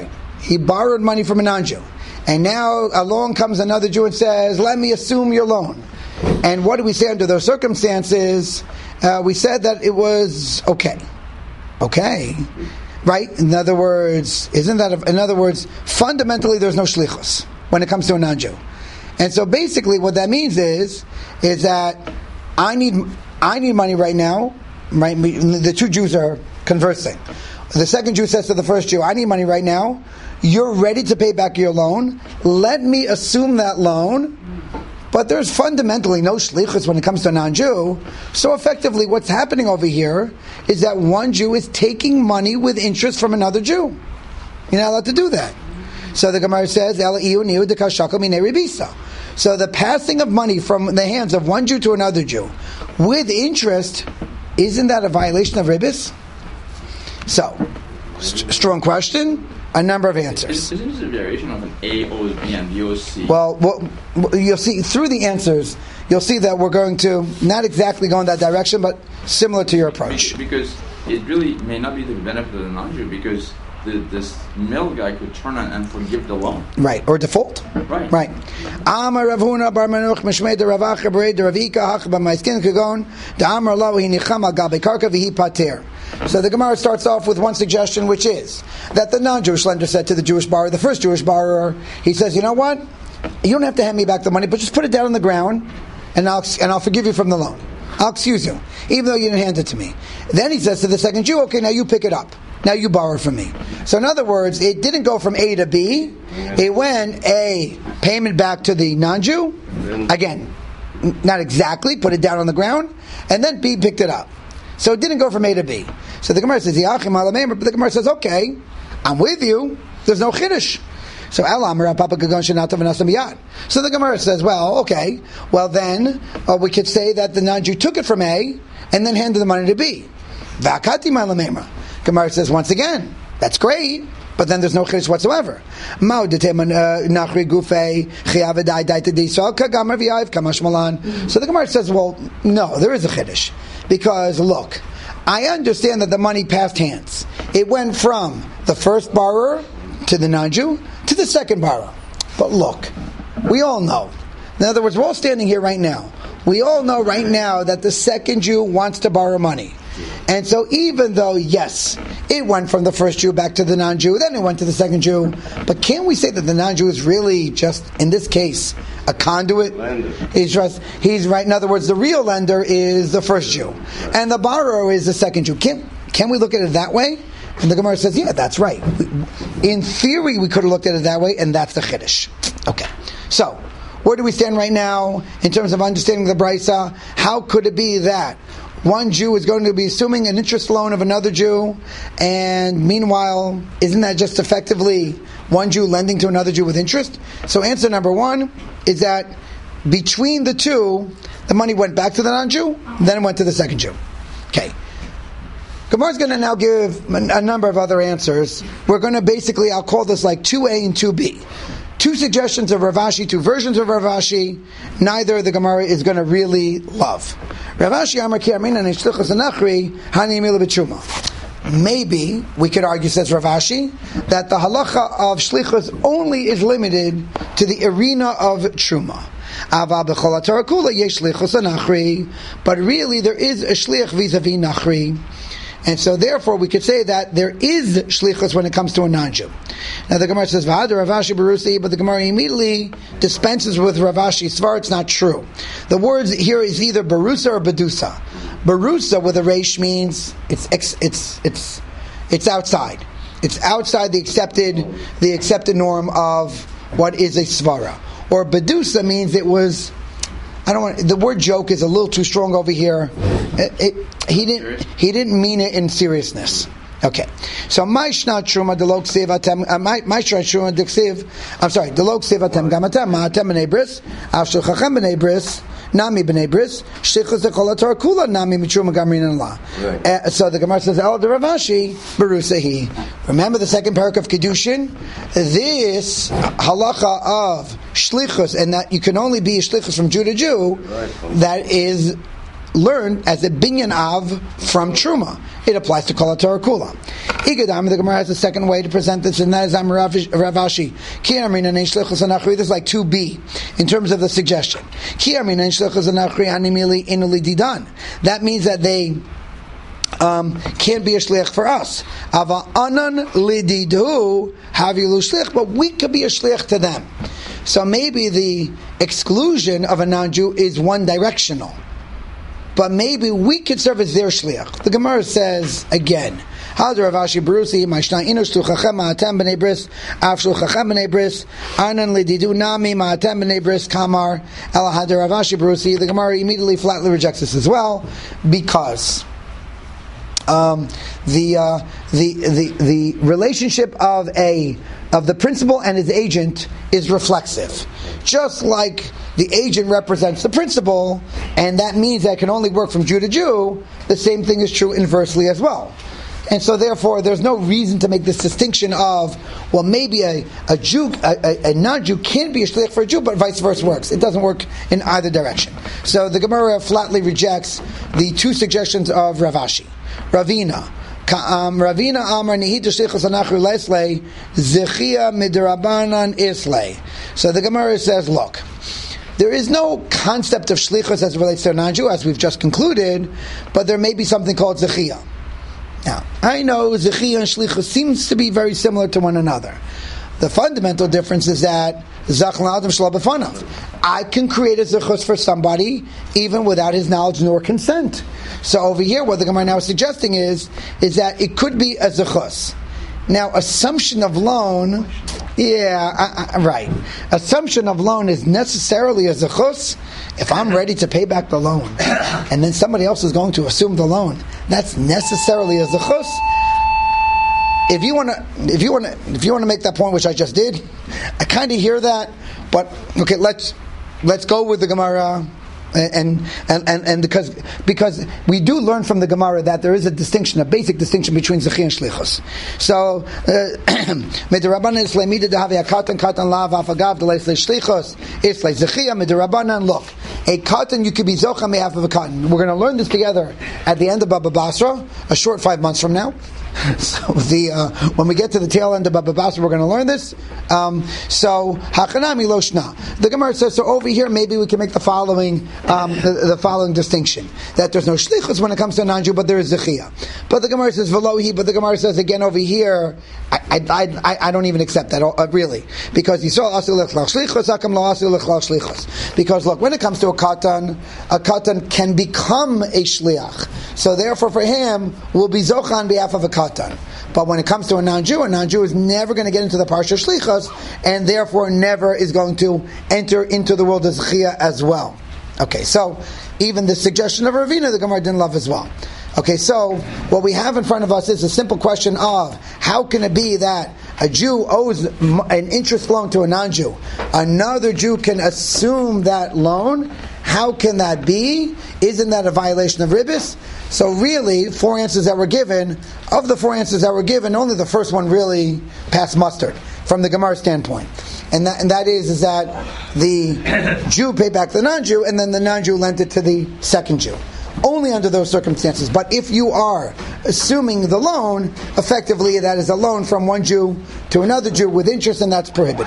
he borrowed money from a non-Jew. And now along comes another Jew and says, let me assume your loan. And what do we say under those circumstances? Uh, we said that it was okay. Okay. Right? In other words, isn't that, a, in other words, fundamentally there's no shlichus when it comes to a non-Jew. And so basically what that means is, is that I need, I need money right now, right? The two Jews are conversing. The second Jew says to the first Jew, I need money right now. You're ready to pay back your loan. Let me assume that loan. But there's fundamentally no shlichus when it comes to a non-Jew. So effectively what's happening over here is that one Jew is taking money with interest from another Jew. You're not allowed to do that. So the Gemara says, so the passing of money from the hands of one Jew to another Jew with interest, isn't that a violation of ribis? So, st- strong question. A number of answers. Isn't this a variation of an A owes B and B owes C? Well, what, you'll see through the answers, you'll see that we're going to not exactly go in that direction, but similar to your approach. Because it really may not be the benefit of the non-Jew, because the, this middle guy could turn on and forgive the loan. Right, or default. Right. Right. Amar Rav Huna bar Manuch mishmei de Rav Acha b'rei de Ravika hach b'maiskin kagon de Amar lo hi nicham al gabe karka v'hi pater. So the Gemara starts off with one suggestion, which is that the non-Jewish lender said to the Jewish borrower, the first Jewish borrower, he says, you know what? You don't have to hand me back the money, but just put it down on the ground, and I'll and I'll forgive you from the loan. I'll excuse you, even though you didn't hand it to me. Then he says to the second Jew, okay, now you pick it up. Now you borrow from me. So in other words, it didn't go from A to B. It went A, payment back to the non-Jew. Again, not exactly, put it down on the ground, and then B picked it up. So it didn't go from A to B. So the Gemara says, but the Gemara says, okay, I'm with you. There's no chiddush. So So the Gemara says, well, okay, well then uh, we could say that the non-Jew took it from A and then handed the money to B. Gemara says, once again, that's great, but then there's no chiddush whatsoever. So the Gemara says, well, no, there is a chiddush. Because, look, I understand that the money passed hands. It went from the first borrower to the non-Jew to the second borrower. But look, we all know. In other words, we're all standing here right now. We all know right now that the second Jew wants to borrow money. And so even though, yes, it went from the first Jew back to the non-Jew, then it went to the second Jew, but can't we say that the non-Jew is really just, in this case, a conduit? Lender. He's just, he's right. In other words, the real lender is the first Jew, and the borrower is the second Jew. Can, can we look at it that way? And the Gemara says, yeah, that's right. In theory, we could have looked at it that way, and that's the chiddush. Okay. So, where do we stand right now in terms of understanding the Brisa? How could it be that one Jew is going to be assuming an interest loan of another Jew, and meanwhile, isn't that just effectively one Jew lending to another Jew with interest? So answer number one is that between the two, the money went back to the non-Jew, then it went to the second Jew. Okay. Gemara is going to now give a number of other answers. We're going to basically, I'll call this like two A and two B. Two suggestions of Rav Ashi, two versions of Rav Ashi. Neither the Gemara is going to really love. Rav Ashi Amar Ki Armin and Shlichus Anachri Hani Mila B'Tshuma. Maybe we could argue, says Rav Ashi, that the halacha of shlichus only is limited to the arena of truma. Ava b'chol haTorah kula yesh shlichus anachri, but really there is a shlich vis-a-vis nachri. And so therefore we could say that there is shlichus when it comes to a non-Jew. Now the Gemara says, V'had Rav Ashi Barusi, but the Gemara immediately dispenses with Rav Ashi. Svar, it's not true. The words here is either Barusa or Bedusa. Barusa with a resh means it's it's it's it's outside. It's outside the accepted the accepted norm of what is a svara. Or Bedusa means it was, I don't want, the word joke is a little too strong over here. It, it, he didn't he didn't mean it in seriousness. Okay, so my shnat truma delok sevatem my my shnat truma deksiv. I'm sorry, delok sevatem gamatem maatem b'nei bris afshel chachem b'nei bris nami b'nei bris shlichus dekol haTorah kula nami mitruma gamrin Allah. Uh, so the Gemara says El de Rav Ashi berusahi. Remember the second parak of Kedushin. This halacha of shlichus, and that you can only be a shlichus from Jew to Jew. That is learned as a binyan av from Truma. It applies to Kol HaTorah Kula. Igadam, the Gemara has a second way to present this, and that is Am Rav Ashi. Ki amrina nein shlichus anachri. This is like two B in terms of the suggestion. Ki amrina nein shlichus anachri hanimili inuli didan. That means that they um, can't be a shliach for us. Ava anan lididu havilu shliach, but we could be a shliach to them. So maybe the exclusion of a non-Jew is one directional. But maybe we could serve as their shliach. The Gemara says again, Hadar Avashi Brusi, Mashna Inush Tuchachem Ma'atem B'nei Bris, Afshul Chachem B'nei Bris, Anan Lididu Nami Ma'atem B'nei Bris, Kamar, El Hadar Avashi Brusi. The Gemara immediately flatly rejects this as well, because um, the, uh, the the the relationship of a of the principal and his agent is reflexive. Just like the agent represents the principal, and that means that it can only work from Jew to Jew, the same thing is true inversely as well. And so therefore there's no reason to make this distinction of, well, maybe a, a Jew, a, a, a non-Jew can be a shliach for a Jew, but vice versa works. It doesn't work in either direction. So the Gemara flatly rejects the two suggestions of Rav Ashi. Ravina. Um, Ravina Amar Nihita Shlichus Anachru Leslei Zechia Midrabanan Islay. So the Gemara says, look, there is no concept of shlichus as it relates to a non-Jew, as we've just concluded, but there may be something called zechia. Now, I know zechia and shlichus seems to be very similar to one another. The fundamental difference is that I can create a zechus for somebody even without his knowledge nor consent. So over here, what the Gemara now is suggesting is, is that it could be a zechus. Now, assumption of loan, yeah, I, I, right. Assumption of loan is necessarily a zechus. If I'm ready to pay back the loan, and then somebody else is going to assume the loan, that's necessarily a zechus. If you want to, if you want to, if you want to make that point, which I just did, I kind of hear that. But okay, let's let's go with the Gemara. And and, and and because because we do learn from the Gemara that there is a distinction, a basic distinction between Zechia and Shlichus. So, Midrabanan is leimida dehavi akatan katan lav afagav delay Shlichus. It's like Zechia Midrabanan. Look, a katan you could be zocha on behalf of a katan. We're going to learn this together at the end of Baba Basra, a short five months from now. So the uh, when we get to the tail end of Baba Basra, we're going to learn this. Um, so Hachanami Loshna. The Gemara says, so over here maybe we can make the following um, the, the following distinction, that there's no shlichus when it comes to a non-Jew, but there is zechia. But the Gemara says velohi. But the Gemara says again over here, I I, I, I don't even accept that uh, really, because Yisrael asil lechlach shlichus, hakam lo asil lechlach shlichus. Because look, when it comes to a katan, a katan can become a shliach. So therefore, for him, will be zocha on behalf of a katan. But when it comes to a non-Jew, a non-Jew is never going to get into the parsha shlichus, and therefore never is going to enter into the world of zechia as well. Okay, so even the suggestion of Ravina, the Gemara didn't love as well. Okay, so what we have in front of us is a simple question of how can it be that a Jew owes an interest loan to a non-Jew, another Jew can assume that loan? How can that be? Isn't that a violation of ribis? So really, four answers that were given, of the four answers that were given, only the first one really passed mustard from the Gemara standpoint. And that, and that is, is that the Jew paid back the non-Jew, and then the non-Jew lent it to the second Jew. Only under those circumstances. But if you are assuming the loan, effectively that is a loan from one Jew to another Jew with interest, and that's prohibited.